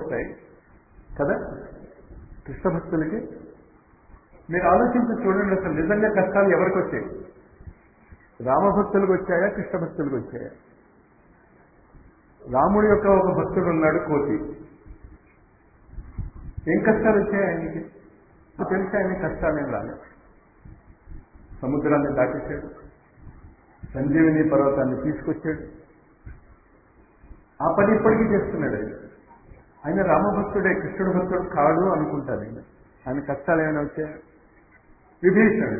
వస్తాయి కదా కృష్ణ భక్తులకి. మీరు ఆలోచించి చూడండి, అసలు నిజంగా కష్టాలు ఎవరికి వచ్చాయి? రామభక్తులకు వచ్చాయా, కృష్ణ భక్తులకు వచ్చాయా? రాముడి యొక్క ఒక భక్తుడు ఉన్నాడు కోతి. ఏం కష్టాలు వచ్చాయి ఆయనకి? తెలిసి ఆయన కష్టాలేం రాలేదు. సముద్రాన్ని దాటేశాడు, సంజీవిని పర్వతాన్ని తీసుకొచ్చాడు. ఆ పని ఇప్పటికీ చేస్తున్నాడు ఆయన. ఆయన రామభక్తుడే, కృష్ణుడు భక్తుడు కాడు అనుకుంటారు ఆయన. ఆయన కష్టాలు ఏమైనా వచ్చాయా? విభీషణుడు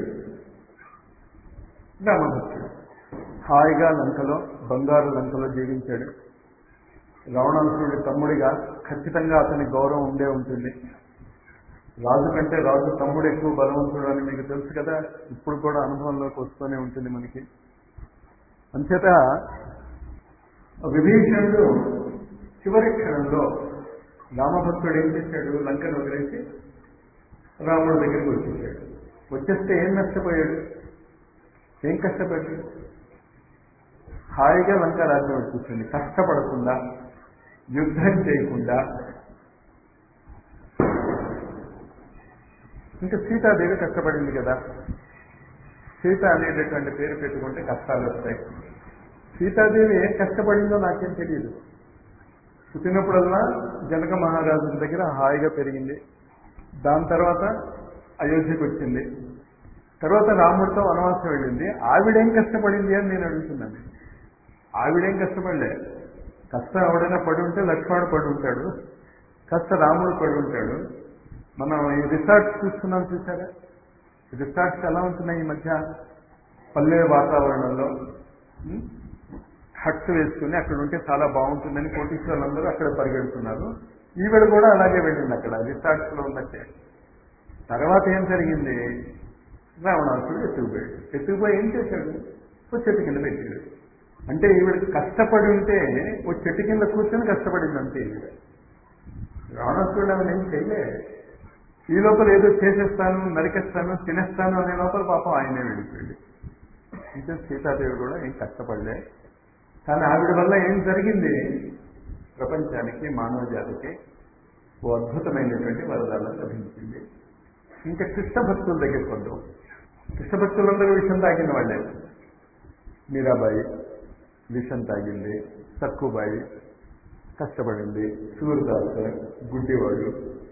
రామభక్తుడు, హాయిగా లంకలో, బంగారు లంకలో జీవించాడు. రావణాసురుడి తమ్ముడిగా ఖచ్చితంగా అతని గౌరవం ఉండే ఉంటుంది. రాజు కంటే రాజు తమ్ముడు ఎక్కువ బలవంతుడు అని మీకు తెలుసు కదా, ఇప్పుడు కూడా అనుభవంలోకి వస్తూనే ఉంటుంది మనకి. అంచేత విభీషణుడు చివరి క్షణంలో రామభక్తుడు ఏం చేశాడు? లంకను వదిలేసి రాముడి దగ్గరికి వచ్చేసాడు. వచ్చేస్తే ఏం నష్టపోయాడు? ఏం కష్టపడ్డాడు? హాయిగా లంక రాజ్యం వచ్చేసింది, కష్టపడకుండా, యుద్ధం చేయకుండా. ఇంకా సీతాదేవి కష్టపడింది కదా. సీత అనేటటువంటి పేరు పెట్టుకుంటే కష్టాలు వస్తాయి. సీతాదేవి ఏం కష్టపడిందో నాకేం తెలియదు. పుట్టినప్పుడల్లా జనక మహారాజు దగ్గర హాయిగా పెరిగింది. దాని తర్వాత అయోధ్యకు వచ్చింది. తర్వాత రాముడితో వనవాసం వెళ్ళింది. ఆవిడేం కష్టపడింది అని నేను అడుగుతున్నాను. ఆవిడేం కష్టపడలే. కష్టం ఎవడైనా పడి ఉంటే లక్ష్మణుడు పడి ఉంటాడు, కష్ట రాముడు పడి ఉంటాడు. మనం ఈ రిసార్ట్స్ చూస్తున్నాం, చూసారా? రిసార్ట్స్ ఎలా ఉంటున్నాయి ఈ మధ్య? పల్లె వాతావరణంలో హట్స్ వేసుకుని అక్కడ ఉంటే చాలా బాగుంటుందని కోటీశ్వరులందరూ అక్కడ పరిగెడుతున్నారు. ఈవిడ కూడా అలాగే వెళ్ళింది అక్కడ రిసార్ట్స్ లో ఉన్నట్టే. తర్వాత ఏం జరిగింది? రావణాసురుడు ఎత్తుకుపోయాడు. ఎత్తుకుపోయి ఏం చేశాడు? ఓ చెట్టు కింద పెట్టాడు. అంటే ఈవిడ కష్టపడి ఉంటే ఓ చెట్టు కింద కూర్చొని కష్టపడింది అంతే. ఈవిడ రావణాసురుడు ఆమె ఏం చేయలే. ఈ లోపల ఏదో చేసేస్తాను, నరికేస్తాను, తినేస్తాను అనే లోపల పాపం ఆయనే వెళ్ళిపోయాడు. అంటే సీతాదేవి కూడా ఏం కష్టపడలే. కానీ ఆవిడ వల్ల ఏం జరిగింది? ప్రపంచానికి, మానవ జాతికి ఓ అద్భుతమైనటువంటి వరదాలు లభించింది. ఇంకా కృష్ణ భక్తుల దగ్గరికి వద్దాం. కృష్ణ భక్తులందరూ విషం తాగిన వాళ్ళే. మీరాబాయి విషం తాగింది, సక్కుబాయి కష్టపడింది, సూర్యదాస్ గుడ్డివాడు.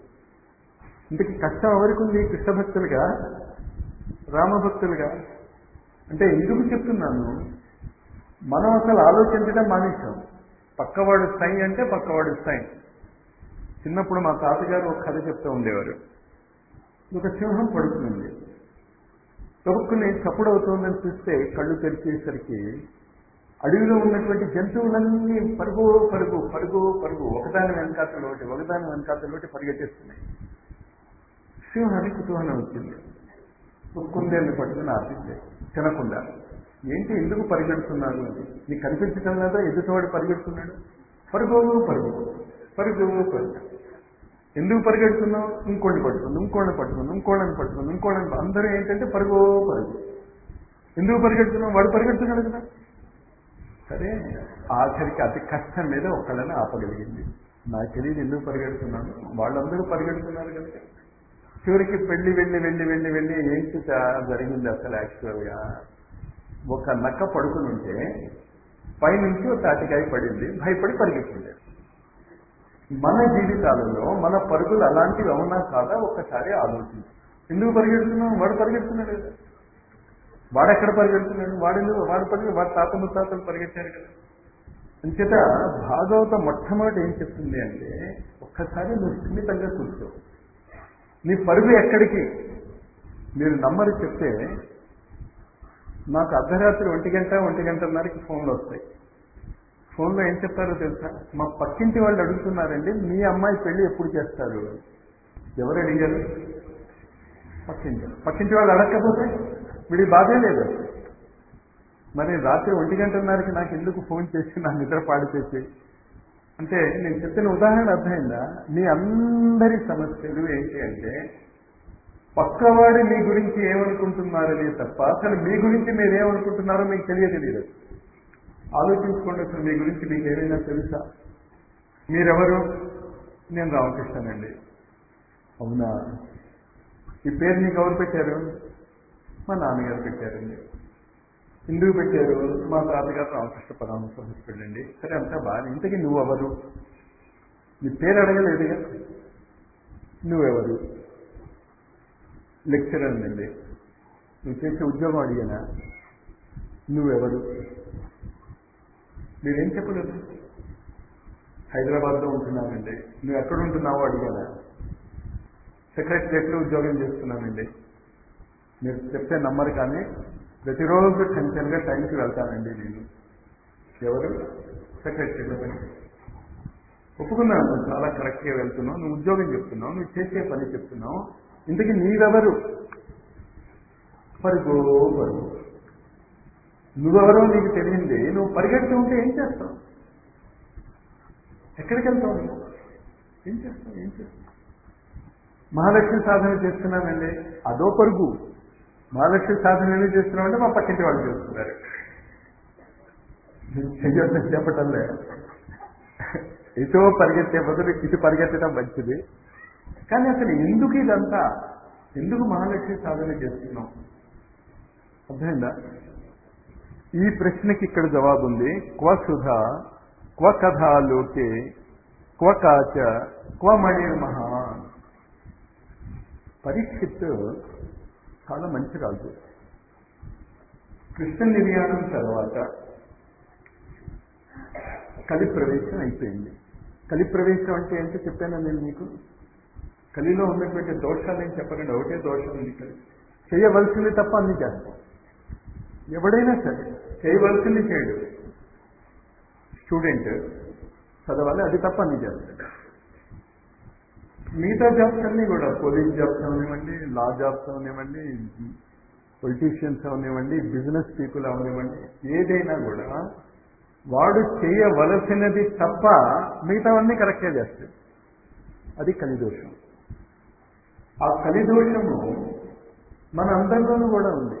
ఇంతకీ కష్టం ఎవరికి ఉంది? కృష్ణ భక్తులుగా, రామభక్తులుగా? అంటే ఎందుకు చెప్తున్నాను? మనం అసలు ఆలోచించడం మానేశాం. పక్కవాడు సై అంటే పక్కవాడు సై. చిన్నప్పుడు మా తాతగారు ఒక కథ చెప్తూ ఉండేవారు. ఒక సింహం పడుతుంది. తొక్కుని చప్పుడు అవుతుందని చూస్తే కళ్ళు తెరిచేసరికి అడవిలో ఉన్నటువంటి జంతువులన్నీ పరుగు పరుగు పరుగు పరుగు ఒకదాని వెనకాతలోటి పరిగెట్టేస్తున్నాయి. సింహానికి కుతూహలం వచ్చింది. కుందేళ్ళని పట్టుకుని ఆపింది తినకుండా. ఏంటి ఎందుకు పరిగెడుతున్నారు? నీకు కనిపించడం లేదా ఎదుటివాడు పరిగెడుతున్నాడు? పరుగు పరుగు పరుగు పరుగు. ఎందుకు పరిగెడుతున్నావు? ఇంకోళ్ళని పట్టుకుంది, ఇంకోళ్ళని అందరూ ఏంటంటే పరుగు పరుగు. ఎందుకు పరిగెడుతున్నావు? వాడు పరిగెడుతున్నాడు కదా. సరే, ఆఖరికి అతి కష్టం మీద ఒకళ్ళని ఆపగలిగింది. నాకు తెలియదు ఎందుకు పరిగెడుతున్నాను, వాళ్ళందరూ పరిగెడుతున్నారు కనుక. చివరికి వెళ్ళి ఏంటి జరిగింది అసలు? యాక్చువల్గా ఒక నక్క పడుకుని ఉంటే పైనుంచి ఒక తాటికాయ పడింది, భయపడి పరిగెత్తింది. మన జీవితాలలో మన పరుగులు అలాంటివి అవునా కాదా ఒక్కసారి ఆలోచించి. ఎందుకు పరిగెడుతున్నాం? వాడు పరిగెడుతున్నాడు కదా. వాడెక్కడ పరిగెడుతున్నాడు? వాడు తాత ముత్తాతలు పరిగెట్టారు కదా. అంచేత భాగవతం మొట్టమొదటి ఏం చెప్తుంది అంటే, ఒక్కసారి నువ్వు సున్నితంగా కూర్చో. నీ పరుగు ఎక్కడికి? మీరు నమ్మరు చెప్తే, నాకు అర్ధరాత్రి 1:00-1:30కి ఫోన్లు వస్తాయి. ఫోన్లో ఏం చెప్తారో తెలుసా? మా పక్కింటి వాళ్ళు అడుగుతున్నారండి, మీ అమ్మాయి పెళ్లి ఎప్పుడు చేస్తారు? ఎవరు అడిగారు? పక్కింటి వాళ్ళు అడగకపోతే వీడి బాధే లేదు. మరి రాత్రి 1:30కి నాకు ఎందుకు ఫోన్ చేసి నా నిద్ర పాడు చేసి? అంటే నేను చెప్పిన ఉదాహరణ అర్థమైందా? మీ అందరి సమస్యలు ఏంటి అంటే, పక్కవాడు మీ గురించి ఏమనుకుంటున్నారని తప్ప అసలు మీ గురించి మీరేమనుకుంటున్నారో మీకు తెలియదు. ఆలోచించుకోండి, అసలు మీ గురించి మీకు ఏమైనా తెలుసా? మీరెవరు? నేను రామకృష్ణనండి. అవునా? ఈ పేరు నీకు ఎవరు పెట్టారు? మా నాన్నగారు పెట్టారండి. ఎందుకు పెట్టారు? మా తాతగారు రామకృష్ణ పరమహంస అండి. సరే, అంతా బాగా. ఇంతకీ నువ్వెవరు? నీ పేరు అడగలేదుగా. నువ్వెవరు? లెక్చరర్ అండి. నువ్వు చేసే ఉద్యోగం అడిగానా? నువ్వెవరు? మీరేం చెప్పలేదు. హైదరాబాద్లో ఉంటున్నానండి. నువ్వు ఎక్కడ ఉంటున్నావో అడిగానా? సెక్రటరియట్లో ఉద్యోగం చేస్తున్నానండి. మీరు చెప్తే నమ్మరు, కానీ ప్రతిరోజు టెన్షన్గా టైంకి వెళ్తానండి నేను. ఎవరు? సెక్రటరీలో పని. ఒప్పుకున్నాను, నువ్వు చాలా కరెక్ట్గా వెళ్తున్నావు, నువ్వు ఉద్యోగం చెప్తున్నావు, నువ్వు చేసే పని చెప్తున్నావు. ఇంతకీ నీవెవరు? పరుగు పరుగు. నువ్వెవరో నీకు తెలియంది. నువ్వు పరిగెడుతూ ఉంటే ఏం చేస్తావు? ఎక్కడికి వెళ్తావు? ఏం చేస్తావు? మహాలక్ష్మి సాధన చేస్తున్నానండి. అదో పరుగు. మహాలక్ష్మి సాధన ఏమి చేస్తున్నామంటే మా పక్కింటి వాళ్ళు చేస్తున్నారు. చెయ్యొద్దని చెప్పటంలే. ఎటో పరిగెత్తే బదులు ఇటు పరిగెత్తడం మంచిది. కానీ అసలు ఎందుకు ఇదంతా? ఎందుకు మహాలక్ష్మి సాధన చేస్తున్నాం? అర్థమైందా? ఈ ప్రశ్నకి ఇక్కడ జవాబు ఉంది. క్వ సుధ క్వ కథాలోకే క్వ కాచ క్వ మణిర్మహ. పరీక్షిత్ చాలా మంచి రాజు. కృష్ణ నిర్యాణం తర్వాత కలి ప్రవేశం అయిపోయింది. కలి ప్రవేశం అంటే ఏంటో చెప్పాను నేను మీకు. కలిలో ఉన్నటువంటి దోషాలు ఏం చెప్పకండి, ఒకటే దోషం ఉంది. కలి చేయవలసింది తప్ప అన్ని చేస్తాం. ఎవడైనా సరే చేయవలసింది చేయడు. స్టూడెంట్ చదవాలి, అది తప్ప అన్ని చేస్తాడు. మిగతా జాబ్స్ అన్నీ కూడా, పోలీస్ జాబ్స్ అవనివ్వండి, లా జాబ్స్ అవనివ్వండి, పొలిటీషియన్స్ అవనివ్వండి, బిజినెస్ పీపుల్ అవనివ్వండి, ఏదైనా కూడా వాడు చేయవలసినది తప్ప మిగతావన్నీ కరెక్ట్గా చేస్తాడు. అది కలిదోషం. ఆ కలిదోషము మన అందరిలోనూ కూడా ఉంది.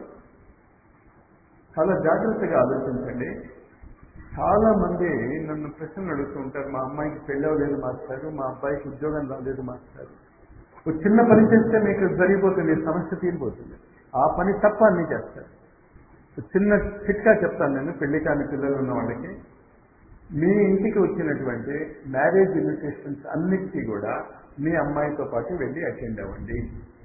చాలా జాగ్రత్తగా ఆలోచించండి. చాలా మంది నన్ను ప్రశ్నలు అడుగుతూ ఉంటారు. మా అమ్మాయికి పెళ్ళి అవ్వలేదు మాస్టారు, మా అబ్బాయికి ఉద్యోగం రాలేదు మాస్టారు. ఒక చిన్న పని చేస్తే మీకు జరిగిపోతుంది, సమస్య తీరిపోతుంది. ఆ పని తప్ప అన్నీ చేస్తారు. చిన్న చిట్కా చెప్తాను నేను పెళ్లి కాని పిల్లలు ఉన్న వాళ్ళకి. మీ ఇంటికి వచ్చినటువంటి మ్యారేజ్ ఇన్విటేషన్స్ అన్నిటికీ కూడా మీ అమ్మాయితో పాటు వెళ్ళి అటెండ్ అవ్వండి.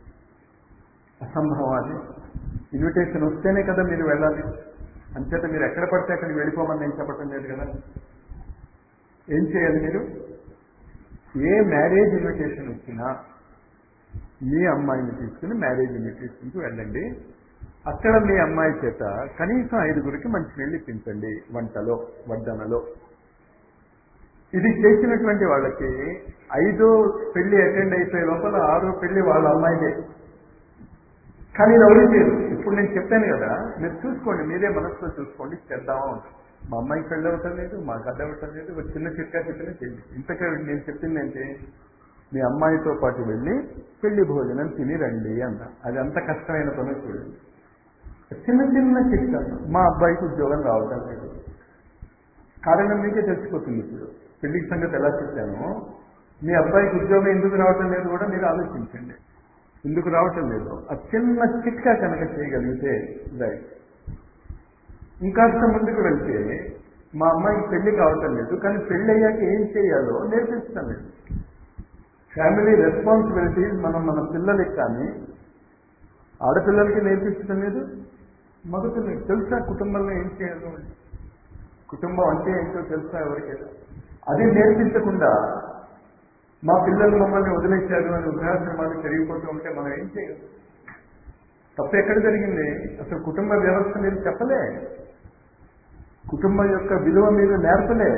అసంభవం అది. ఇన్విటేషన్ వస్తేనే కదా మీరు వెళ్ళాలి. అంచేత మీరు ఎక్కడ పడితే అక్కడికి వెళ్ళిపోమని నేను చెప్పటం లేదు కదా. ఏం చేయాలి మీరు? ఏ మ్యారేజ్ ఇన్విటేషన్ వచ్చినా మీ అమ్మాయిని తీసుకుని మ్యారేజ్ ఇన్విటేషన్కి వెళ్ళండి. అక్కడ మీ అమ్మాయి చేత కనీసం 5గురికి మంచినీళ్ళు ఇప్పించండి, వంటలో వడ్డనలో. ఇది చేసినటువంటి వాళ్ళకి 5వ పెళ్లి అటెండ్ అయిపోయే లోపల 6వ పెళ్లి వాళ్ళ అమ్మాయిలే. కానీ ఇది ఎవరు చేయరు. ఇప్పుడు నేను చెప్పాను కదా, మీరు చూసుకోండి, మీరే మనసులో చూసుకోండి, చేద్దామా ఉంటుంది. మా అమ్మాయికి పెళ్ళి అవ్వటం లేదు, మాకు అడ్డ అవ్వటం లేదు, ఒక చిన్న చిట్కా చెప్పినా చేయండి. ఇంతకే నేను చెప్పిందంటే మీ అమ్మాయితో పాటు వెళ్ళి పెళ్లి భోజనం తిని రండి అన్న. అది అంత కష్టమైన పని చూడండి. చిన్న చిన్న చిట్కాలు. మా అబ్బాయికి ఉద్యోగం రావటం లేదు, కారణం మీకే తెలిసిపోతుంది. ఇప్పుడు పెళ్లికి సంగతి ఎలా చెప్పానో మీ అబ్బాయికి ఉద్యోగం ఎందుకు రావటం లేదు కూడా మీరు ఆలోచించండి. ఎందుకు రావటం లేదు ఆ చిన్న చిట్కా కనుక చేయగలిగితే రైట్. ఇంకాస్త ముందుకు వెళ్తే మా అమ్మాయికి పెళ్లి కావటం లేదు, కానీ పెళ్లి అయ్యాక ఏం చేయాలో నేర్పిస్తాం లేదు. ఫ్యామిలీ రెస్పాన్సిబిలిటీస్ మనం మన పిల్లలకి కానీ ఆడపిల్లలకి నేర్పించడం లేదు, మగపిల్లలకి తెలుసా కుటుంబంలో ఏం చేయాలో. కుటుంబం అంటే ఏంటో తెలుసా ఎవరికైనా? అది నేర్పించకుండా మా పిల్లలు మమ్మల్ని వదిలేశారు అని వృద్ధాశ్రమాలు పెరిగిపోతూ ఉంటే మనం ఏం చేయగలం? తప్పు ఎక్కడ జరిగింది? అసలు కుటుంబ వ్యవస్థ మీరు చెప్పలే, కుటుంబం యొక్క విలువ మీరు నేర్పలే.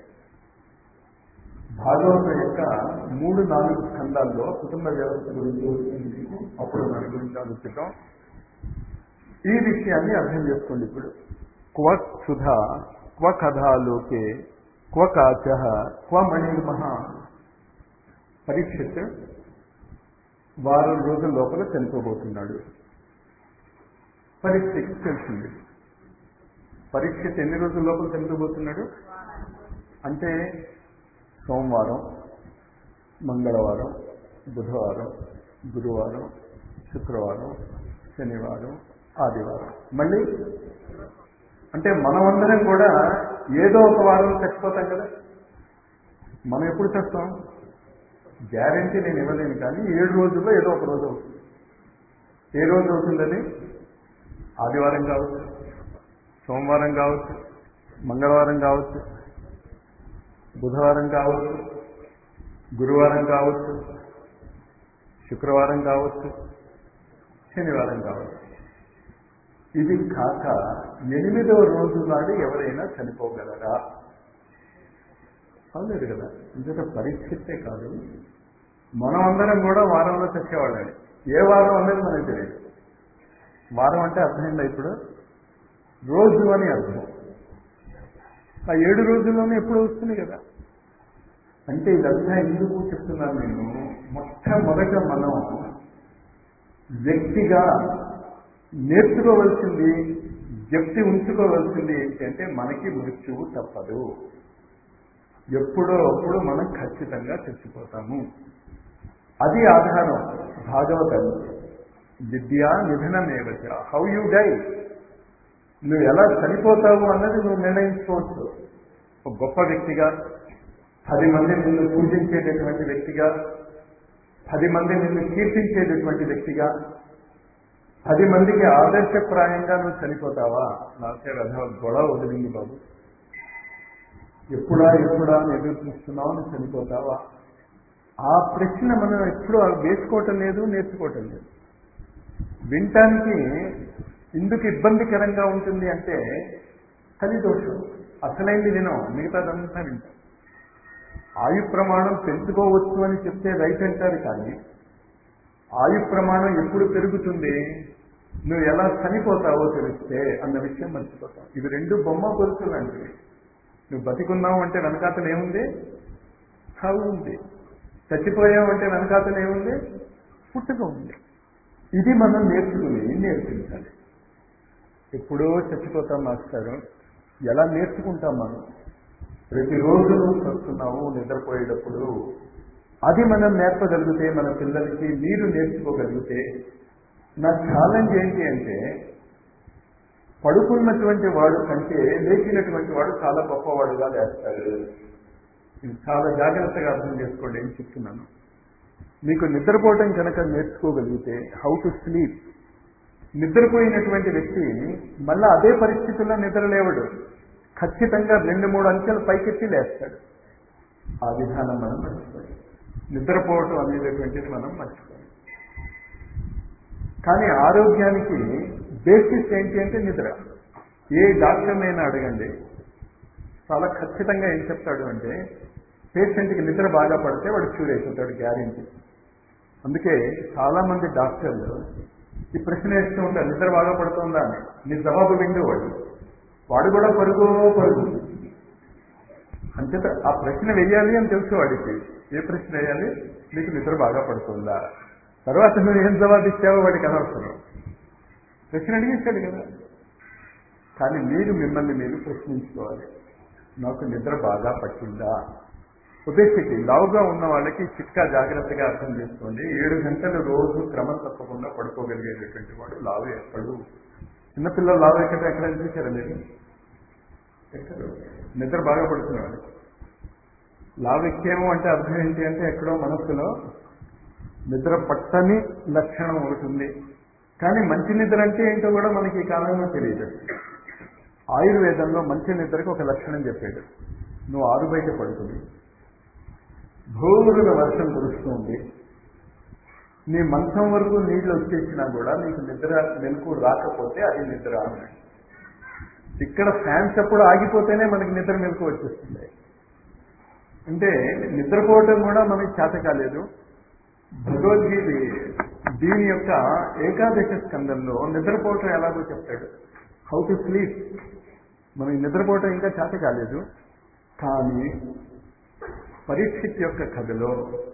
భాగవతం యొక్క 3-4 స్కందాల్లో కుటుంబ వ్యవస్థ గురించి వస్తుంది. అప్పుడు దాని గురించి ఆలోచిద్దాం. ఈ విషయాన్ని అర్థం చేసుకోండి. ఇప్పుడు క్వ సుధ క్వ కథాలోకే క్వ కాచ క్వ మణిర్మహ. పరీక్షిత్ వారం రోజుల లోపల చనిపోబోతున్నాడు. పరీక్షకి తెలిసింది. పరీక్షిత్ ఎన్ని రోజుల లోపల చనిపోబోతున్నాడు అంటే సోమవారం మంగళవారం, బుధవారం, గురువారం, శుక్రవారం, శనివారం, ఆదివారం. మళ్ళీ అంటే మనమందరం కూడా ఏదో ఒక వారం చచ్చిపోతాం కదా. మనం ఎప్పుడు చేస్తాం? గ్యారంటీ నేను ఇవ్వలేను, కానీ 7 రోజుల్లో ఏదో ఒక రోజు అవుతుంది. ఏ రోజు అవుతుందని? ఆదివారం కావచ్చు, సోమవారం కావచ్చు, మంగళవారం కావచ్చు, బుధవారం కావచ్చు, గురువారం కావచ్చు, శుక్రవారం కావచ్చు, శనివారం కావచ్చు. ఇది కాక 8వ రోజు నాడు ఎవరైనా చనిపోగలరా? అవలేదు కదా. ఇంకొక పరిస్థితే కాదు, మనం అందరం కూడా వారంలో చచ్చేవాళ్ళని. ఏ వారం అనేది మనకు తెలియదు. వారం అంటే అర్థమైందా? ఇప్పుడు రోజు అని అర్థం. ఆ 7 రోజుల్లోనే ఎప్పుడు వస్తుంది కదా. అంటే ఇదంతా ఎందుకు చెప్తున్నాను నేను? మొట్టమొదట మనం వ్యక్తిగా నేర్చుకోవలసింది, వ్యక్తి ఉంచుకోవలసింది ఏంటి అంటే, మనకి మృత్యువు తప్పదు. ఎప్పుడో అప్పుడు మనం ఖచ్చితంగా చచ్చిపోతాము. అది ఆధారం. భాగవతం విద్యా నిధనమేవచ. హౌ యూ డై, నువ్వు ఎలా చనిపోతావు అన్నది నువ్వు నిర్ణయించుకోవచ్చు. ఒక గొప్ప వ్యక్తిగా, 10 మంది నిన్ను పూజించేటటువంటి వ్యక్తిగా, 10 మంది నిన్ను కీర్తించేటటువంటి వ్యక్తిగా, 10 మందికి ఆదర్శప్రాయంగా నువ్వు చనిపోతావా? నాకే గొడవ వదిలింది బాబు, ఎప్పుడా అని ఎదురు చూస్తున్నావు, నువ్వు చనిపోతావా? ఆ ప్రశ్న మనం ఎప్పుడూ వేసుకోవటం లేదు, నేర్చుకోవటం లేదు. వినటానికి ఎందుకు ఇబ్బందికరంగా ఉంటుంది అంటే, కలిదోషం. అసలైంది వినం, మిగతాదంతా వింటాం. ఆయు ప్రమాణం పెంచుకోవచ్చు అని చెప్తే రైట్ అంటారు, కానీ ఆయు ప్రమాణం ఎప్పుడు పెరుగుతుంది? నువ్వు ఎలా చనిపోతావో తెలిస్తే అన్న విషయం మర్చిపోతావు. ఇవి 2 బొమ్మ పొరుచులు లాంటివి. నువ్వు బతికున్నావు అంటే వెనకాతలు ఏముంది? చావు ఉంది. చచ్చిపోయావు అంటే వెనకాతలు ఏముంది? పుట్టుక ఉంది. ఇది మనం నేర్పించాలి. ఎప్పుడో చచ్చిపోతాం మాస్టారు, ఎలా నేర్చుకుంటాం మనం? ప్రతిరోజు నువ్వు వస్తున్నావు నిద్రపోయేటప్పుడు. అది మనం నేర్పగలిగితే, మన పిల్లలకి మీరు నేర్చుకోగలిగితే. నా ఛాలెంజ్ ఏంటి అంటే, పడుకున్నటువంటి వాడు కంటే లేచినటువంటి వాడు చాలా గొప్పవాడుగా లేస్తాడు. ఇది చాలా జాగ్రత్తగా అర్థం చేసుకోండి ఏం చెప్తున్నాను. మీకు నిద్రపోవటం కనుక నేర్చుకోగలిగితే, హౌ టు స్లీప్. నిద్రపోయినటువంటి వ్యక్తి మళ్ళా అదే పరిస్థితుల్లో నిద్రలేవడు. ఖచ్చితంగా 2-3 అంచెలు పైకెత్తి లేస్తాడు. ఆ విధానం మనం మర్చిపోయాం. నిద్రపోవటం అనేటటువంటిది మనం మర్చిపోయాం. కానీ ఆరోగ్యానికి బేసిస్ ఏంటి అంటే నిద్ర. ఏ డాక్టర్నైనా అడగండి, చాలా ఖచ్చితంగా ఏం చెప్తాడు అంటే, పేషెంట్కి నిద్ర బాగా పడితే వాడు క్యూర్ అయిపోతాడు, గ్యారెంటీ. అందుకే చాలామంది డాక్టర్లు ఈ ప్రశ్న వేస్తూ ఉంటారు, నిద్ర బాగా పడుతుందా అని. నీ జవాబు విండేవాడు, వాడు కూడా పరుగు. అంచేత ఆ ప్రశ్న వేయాలి అని తెలుసు వాడికి. ఏ ప్రశ్న వేయాలి? నీకు నిద్ర బాగా పడుతుందా? తర్వాత నువ్వు ఏం జవాబు ఇచ్చావో వాడికి అనవసరం. ప్రశ్న అడిగేశాడు కదా. కానీ మిమ్మల్ని మీరు ప్రశ్నించుకోవాలి, నాకు నిద్ర బాగా పట్టిందా? ఉద్దేశికి లావుగా ఉన్న వాళ్ళకి చిట్కా జాగ్రత్తగా అర్థం చేసుకోండి. 7 గంటలు రోజు క్రమం తప్పకుండా పడుకోగలిగేటటువంటి వాడు లావు ఎక్కడు. చిన్నపిల్లలు లావు ఎక్కడ చూసారా మీరు? ఎక్కడో నిద్ర బాగా పడుతున్నవాడు. లావు ఎక్కేమో అంటే అర్థం ఏంటి అంటే, ఎక్కడో మనస్సులో నిద్ర పట్టని లక్షణం ఒకటి ఉంది. కానీ మంచి నిద్ర అంటే ఏంటో కూడా మనకి ఈ కాలంలో తెలియదు. ఆయుర్వేదంలో మంచి నిద్రకు ఒక లక్షణం చెప్పాడు. నువ్వు 6 బయట పడుతుంది, భూములుగా వర్షం కురుస్తుంది, నీ మంచం వరకు నీళ్లు వచ్చేసినా కూడా నీకు నిద్ర మెలకు రాకపోతే అది నిద్ర అన్నాడు. ఇక్కడ ఫ్యాన్స్ ఎప్పుడు ఆగిపోతేనే మనకి నిద్ర మెలకు వచ్చేస్తుంది. అంటే నిద్రపోవటం కూడా మనకి చేత కాలేదు. భగవద్గీత దీని యొక్క ఏకాదశ స్కందంలో నిద్రపోవటం ఎలాగో చెప్తాడు, హౌ టు స్లీప్. మనకి నిద్రపోవటం ఇంకా చేత కాలేదు. కానీ పరీక్షిత్ యొక్క కథలో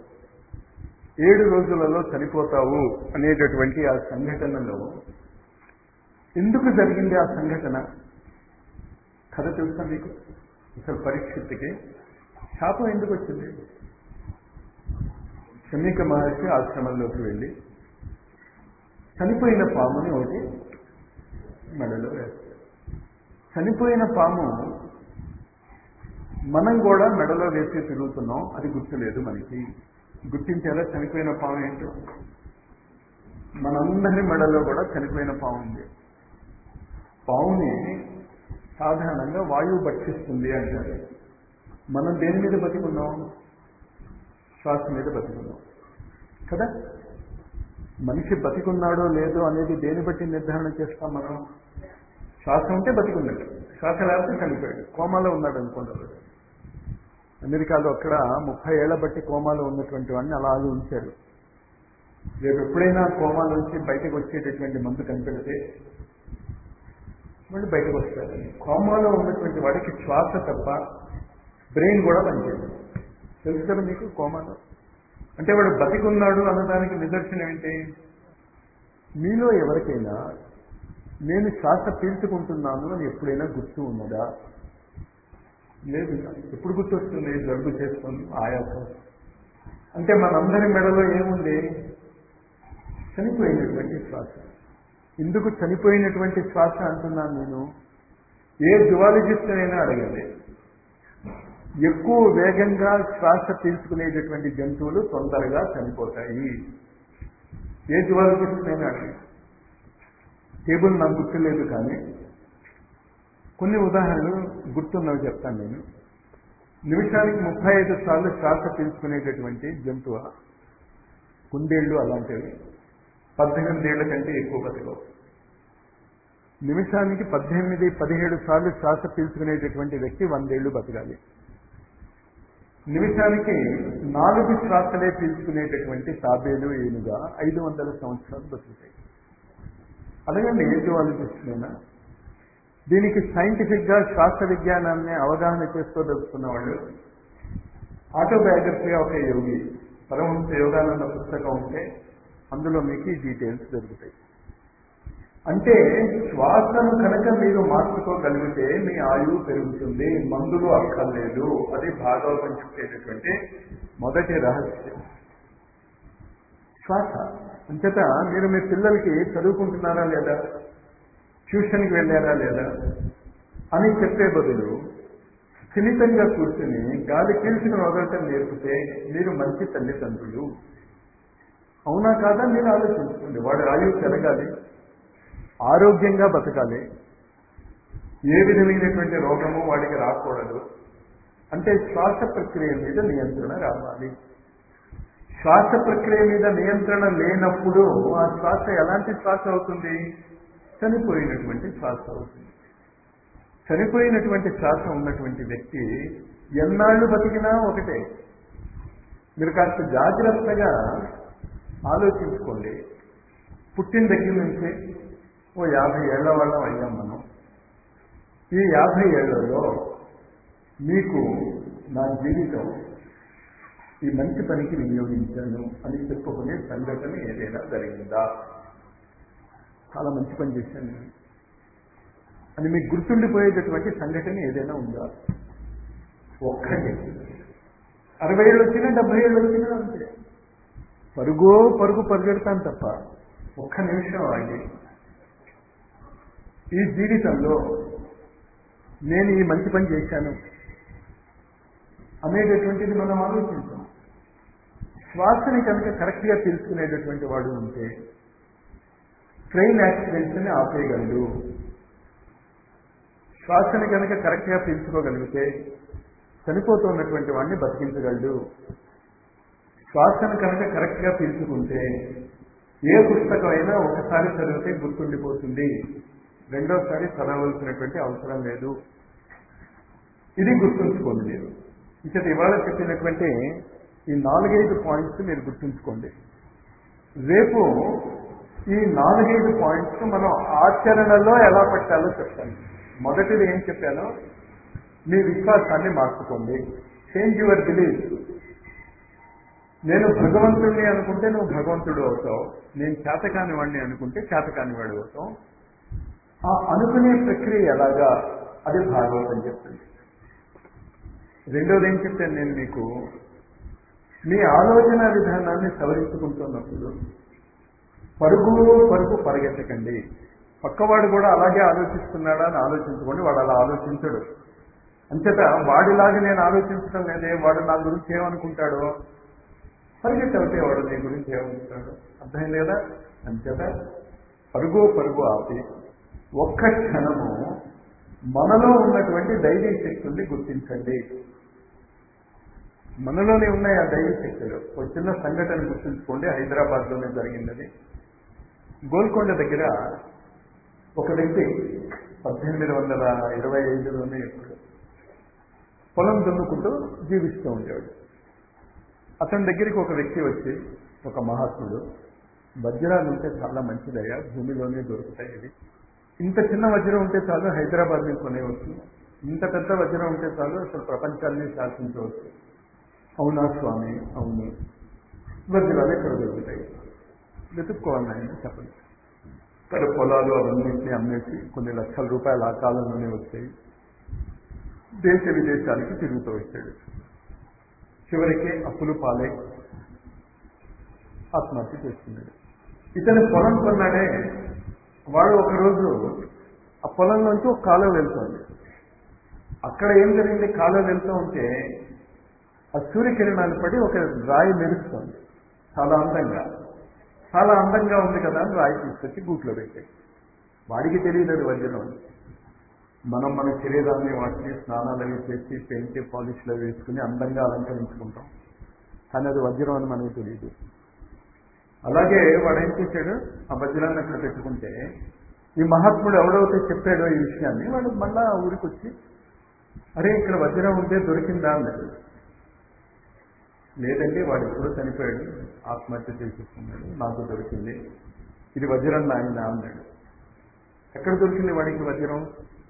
7 రోజులలో చనిపోతావు అనేటటువంటి ఆ సంఘటనలో ఎందుకు జరిగింది ఆ సంఘటన? కథ తెలుసా మీకు? అసలు పరీక్షిత్తుకి శాపం ఎందుకు వచ్చింది? శమీక మహర్షి ఆశ్రమంలోకి వెళ్ళి చనిపోయిన పాముని ఒకటి మెడలో వేస్తారు. చనిపోయిన పాము మనం కూడా మెడలో వేసి తిరుగుతున్నాం, అది గుర్తులేదు మనకి. గుర్తించారా చనిపోయిన పాము ఏంటో? మనందరి మెడలో కూడా చనిపోయిన పాము ఉంది. పావుని సాధారణంగా వాయువు భక్షిస్తుంది అంటారు. మనం దేని మీద బతికున్నాం? శ్వాస మీద బతికున్నాం కదా. మనిషి బతికున్నాడో లేదో అనేది దేని బట్టి నిర్ధారణ చేస్తాం మనం? శ్వాస ఉంటే బతికున్నాడు, శ్వాస లేకపోతే చనిపోయాడు. కోమాలో ఉన్నాడు అనుకుంటారు. అమెరికాలో అక్కడ 30 ఏళ్ల బట్టి కోమాలో ఉన్నటువంటి వాడిని అలాగే ఉంచారు. రేపు ఎప్పుడైనా కోమా నుంచి బయటకు వచ్చేటటువంటి మందు కనిపెడితే మళ్ళీ బయటకు వస్తారు. కోమాలో ఉన్నటువంటి వాడికి శ్వాస తప్ప బ్రెయిన్ కూడా పనిచేయదు. తెలుసు కదా మీకు కోమాలో. అంటే వాడు బతికున్నాడు అన్నదానికి నిదర్శనం ఏంటి? మీలో ఎవరికైనా నేను శ్వాస పీల్చుకుంటున్నాను అని ఎప్పుడైనా గుర్తు ఉన్నదా? లేదు. ఎప్పుడు గుర్తొస్తుంది? జలుబు చేస్తుంది, ఆయాసం. అంటే మనందరి మెడలో ఏముంది? చనిపోయినటువంటి శ్వాస. ఎందుకు చనిపోయినటువంటి శ్వాస అంటున్నాను నేను? ఏ జువాలజిస్ట్ అయినా అడగండి, ఎక్కువ వేగంగా శ్వాస పీల్చుకునేటటువంటి జంతువులు తొందరగా చనిపోతాయి. ఏ జువాలజిస్ట్ అయినా అడగండి. టేబుల్ నాకు గుర్తులేదు, కానీ కొన్ని ఉదాహరణలు గుర్తున్నవి చెప్తాను నేను. నిమిషానికి 35 సార్లు శ్వాస పీల్చుకునేటటువంటి జంతువు కుందేళ్లు అలాంటివి 18 ఏళ్ల కంటే ఎక్కువ బతకవు. నిమిషానికి 18-17 సార్లు శ్వాస పీల్చుకునేటటువంటి వ్యక్తి 100 ఏళ్లు బతకాలి. నిమిషానికి 4 శ్వాసలే పీల్చుకునేటటువంటి తాబేలు, ఏనుగా 500 సంవత్సరాలు బతుకుతాయి. అడగండి ఏ జువాలజిస్ట్నైనా. దీనికి సైంటిఫిక్ గా శ్వాస విజ్ఞానాన్ని అవగాహన చేసుకోదలుచుకున్న వాళ్ళు autobiography of a yogi, Paramahansa Yogananda పుస్తకం ఉంటే అందులో మీకు ఈ డీటెయిల్స్ దొరుకుతాయి. అంటే శ్వాసను కనుక మీరు మార్చుకోగలిగితే మీ ఆయువు పెరుగుతుంది, మందులు అక్కర్లేదు. అది భాగవతం చెప్పేటటువంటి మొదటి రహస్యం, శ్వాస. అంచేత మీరు మీ పిల్లలకి చదువుకుంటున్నారా లేదా, ట్యూషన్కి వెళ్ళారా లేదా అని చెప్పే బదులు స్థిమితంగా కూర్చుని గాలి పీల్చుకుని వదలటం నేర్పితే మీరు మంచి తల్లిదండ్రులు. అవునా కాదా మీరు ఆలోచించుకోండి. వాడి ఆయువు పెరగాలి, ఆరోగ్యంగా బతకాలి, ఏ విధమైనటువంటి రోగము వాడికి రాకూడదు. అంటే శ్వాస ప్రక్రియ మీద నియంత్రణ రావాలి. శ్వాస ప్రక్రియ మీద నియంత్రణ లేనప్పుడు ఆ శ్వాస ఎలాంటి శ్వాస అవుతుంది? చనిపోయినటువంటి శ్వాస అవుతుంది. చనిపోయినటువంటి శ్వాస ఉన్నటువంటి వ్యక్తి ఎన్నాళ్ళు బతికినా ఒకటే. మీరు కాస్త జాగ్రత్తగా ఆలోచించుకోండి. పుట్టిన దగ్గర నుంచి 50 ఏళ్ల వాళ్ళం అయ్యాం మనం. ఈ 50 ఏళ్లలో మీకు నా జీవితం ఈ మంచి పనికి వినియోగించాను అని చెప్పుకునే సంఘటన ఏదైనా జరిగిందా? చాలా మంచి పని చేశాను అని మీకు గుర్తుండిపోయేటటువంటి సంఘటన ఏదైనా ఉందా? ఒక్కటి. 60 ఏళ్ళు వచ్చినా 70 ఏళ్ళు వచ్చినా అంతే. పరుగు పరిగెడతాను తప్ప ఒక్క నిమిషం ఆగి ఈ జీవితంలో నేను ఈ మంచి పని చేశాను అనేటటువంటిది మనం ఆలోచించాం. శ్వాసని కనుక కరెక్ట్గా పీల్చుకునేటటువంటి వాడు ఉంటే ట్రైన్ యాక్సిడెంట్స్ని ఆపేయగలడు. శ్వాసని కనుక కరెక్ట్గా పీల్చుకోగలిగితే చనిపోతున్నటువంటి వాడిని బతికించగలడు. శ్వాసను కనుక కరెక్ట్గా పీల్చుకుంటే ఏ పుస్తకమైనా ఒకసారి చదివితే గుర్తుండిపోతుంది, రెండోసారి చదవలసినటువంటి అవసరం లేదు. ఇది గుర్తుంచుకోండి మీరు. ఇక్కడ ఇవాళ చెప్పినటువంటి ఈ 4-5 పాయింట్స్ మీరు గుర్తుంచుకోండి. రేపు ఈ 4-5 పాయింట్స్ మనం ఆచరణలో ఎలా పెట్టాలో చెప్తాను. మొదటిది ఏం చెప్పానో, మీ విశ్వాసాన్ని మార్చుకోండి. Change your belief. నేను భగవంతుడిని అనుకుంటే నువ్వు భగవంతుడు అవుతావు, నేను చేతకాని వాడిని అనుకుంటే చేతకాని వాడు అవుతావు. ఆ అనుకునే ప్రక్రియ ఎలాగా, అది భాగవతం చెప్తుంది. రెండోది ఏం చెప్పాను నేను మీకు, మీ ఆలోచన విధానాన్ని సవరించుకుంటున్నప్పుడు పరుగు పరుగు పరిగెత్తకండి. పక్కవాడు కూడా అలాగే ఆలోచిస్తున్నాడా అని ఆలోచించుకోండి. వాడు అలా ఆలోచించడు. అంచేత వాడిలాగా నేను ఆలోచించడం లేదే, వాడు నా గురించి ఏమనుకుంటాడో పరిగెత్తవుతే వాడు నీ గురించి ఏమనుకుంటాడు. అర్థమైంది కదా? అంచేత పరుగు పరుగు ఆపి ఒక్క క్షణము మనలో ఉన్నటువంటి దైవీ శక్తుల్ని గుర్తించండి. మనలోనే ఉన్నాయి ఆ దైవీ శక్తులు. ఒక చిన్న సంఘటన గుర్తుంచుకోండి. హైదరాబాద్లోనే జరిగింది. గోల్కొండ దగ్గర ఒక వ్యక్తి 1825లోనే ఎప్పుడు పొలం దున్నుకుంటూ జీవిస్తూ ఉండేవాడు. అతని దగ్గరికి ఒక వ్యక్తి వచ్చి, ఒక మహాత్ముడు, వజ్రాలు ఉంటే చాలా మంచిదయ్యా, భూమిలోనే దొరుకుతాయి ఇవి. ఇంత చిన్న వజ్రం ఉంటే చాలు హైదరాబాద్ని కొనేవచ్చు, ఇంత పెద్ద వజ్రం ఉంటే చాలు అసలు ప్రపంచాన్ని శాసించవచ్చు. అవునా స్వామి? అవును. వజ్రాలు ఎక్కడ దొరుకుతాయి? వెతుక్కోవాలి ఆయన చెప్పండి. ఇక్కడ పొలాలు అవన్నింటినీ అమ్మేసి కొన్ని లక్షల రూపాయలు ఆ కాలంలోనే వచ్చాయి. దేశ విదేశాలకి తిరుగుతూ వచ్చాడు. చివరికి అప్పులు పాలై ఆత్మహత్య చేసుకున్నాడు. ఇతను పొలం కొన్నాడే, వాడు ఒకరోజు ఆ పొలంలోంచి ఒక కాలువ వెళ్తుంది. అక్కడ ఏం జరిగింది? కాలువ వెళ్తూ ఉంటే ఆ సూర్యకిరణాలు పడి ఒక రాయి మెరుస్తుంది. చాలా అందంగా ఉంది కదా అని రాయి తీసుకొచ్చి గూట్లో పెట్టాడు. వాడికి తెలియదు అది వజ్రం. మన శరీరాన్ని వాటిని స్నానాలు అవి చేసి పెయింట్ పాలిష్లు వేసుకుని అందంగా అలంకరించుకుంటాం, కానీ అది వజ్రం అని మనకు తెలియదు. అలాగే వాడు ఏం చేశాడు? ఆ వజ్రాన్ని అక్కడ పెట్టుకుంటే ఈ మహాత్ముడు ఎవడైతే చెప్పాడో ఈ విషయాన్ని, వాడు మళ్ళా ఊరికి వచ్చి, అరే ఇక్కడ వజ్రం ఉంటే దొరికిందా అన్నాడు. లేదండి, వాడు ఎప్పుడో చనిపోయాడు, ఆత్మహత్య చేసుకున్నాడు, నాకు దొరికింది, ఇది వజ్రం నాయన అన్నాడు. ఎక్కడ దొరికింది వాడికి వజ్రం?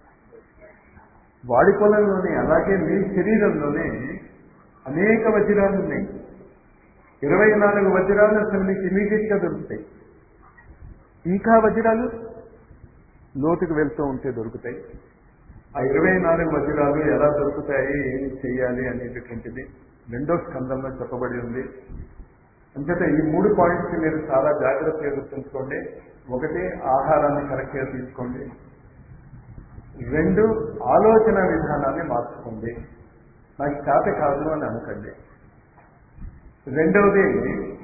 వాడి పొలంలోనే. అలాగే మీ శరీరంలోనే అనేక వజ్రాలు ఉన్నాయి. 24 వజ్రాలు అసలు మీకు ఇమీడియట్గా దొరుకుతాయి. ఇంకా వజ్రాలు లోతుకు వెళ్తూ ఉంటే దొరుకుతాయి. ఆ 24 వజ్రాలు ఎలా దొరుకుతాయి, ఏం చెయ్యాలి అనేటటువంటిది 2వ స్కంధంలో చెప్పబడి ఉంది. అంచేత ఈ 3 పాయింట్స్ మీరు చాలా జాగ్రత్తగా గుర్తుంచుకోండి. 1, ఆహారాన్ని కరెక్ట్గా తీసుకోండి. 2, ఆలోచన విధానాన్ని మార్చుకోండి. నాకు చేత కాదు అని అనకండి. 2వది